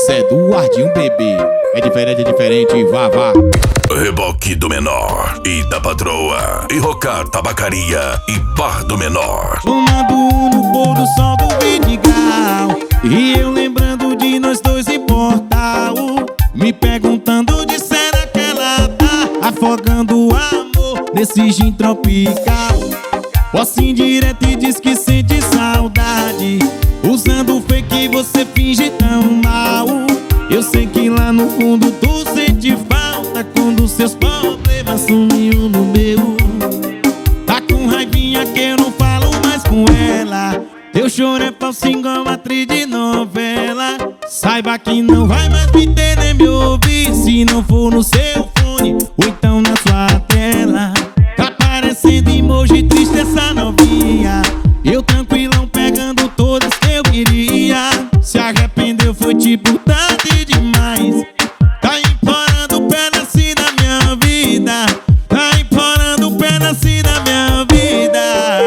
Isso é Eduardinho, bebê. É diferente, vá. Reboque do Menor e da Patroa, e Rocar Tabacaria e Bar do Menor. Fumando no pôr do sol do Vidigal, e eu lembrando de nós dois em Portal, me perguntando de será que ela tá afogando o amor nesse gin tropical. Posso ir direto e diz que sente saudade, usando o fake você finge tão mal. Eu sei que lá no fundo tu sente falta quando seus problemas sumiu no meu. Tá com raivinha que eu não falo mais com ela. Teu choro é falso igual atriz de novela. Saiba que não vai mais me ter nem me ouvir se não for no seu fone ou então na sua tela. Tá parecendo emoji triste essa novinha. Eu tranquilão pegando todas que eu queria. Se arrependeu foi tipo tarde demais. Tá implorando um pedacinho da minha vida. Tá implorando um pedacinho da minha vida.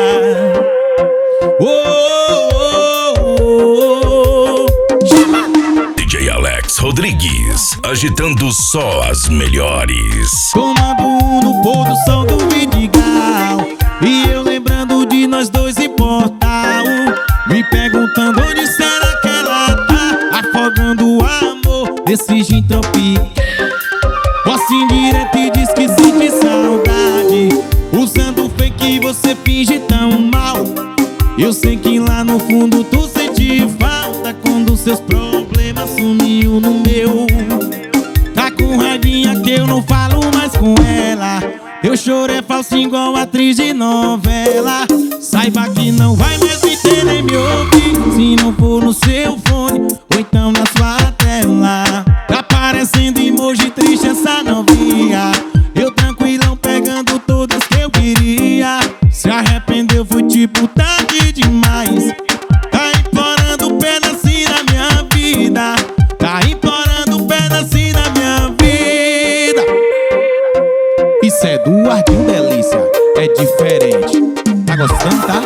DJ Alex Rodrigues, agitando só as melhores. Tomando no pôr do sol do Vidigal, e eu lembrando de nós dois em Portal, me perguntando onde será que ela tá afogando o amor desse gin tropical. Posso ir direto e diz que sente saudade, usando o fake você finge tão mal. Eu sei que lá no fundo tu sente falta quando seus problemas sumiu no meu. Tá com raivinha que eu não falo mais com ela. Teu choro é falso igual atriz de novela. Saiba que não vai mais me ter nem me ouvir se não for no seu fone ou então na sua tela. Tá parecendo emoji triste essa novinha. Eu tranquilão pegando todas que eu queria. Se arrependeu foi tipo tarde demais. Tá implorando um pedacinho da minha vida. Tá implorando um pedacinho da minha vida. Isso é Eduardinho, delícia. É diferente. Tá gostando, tá?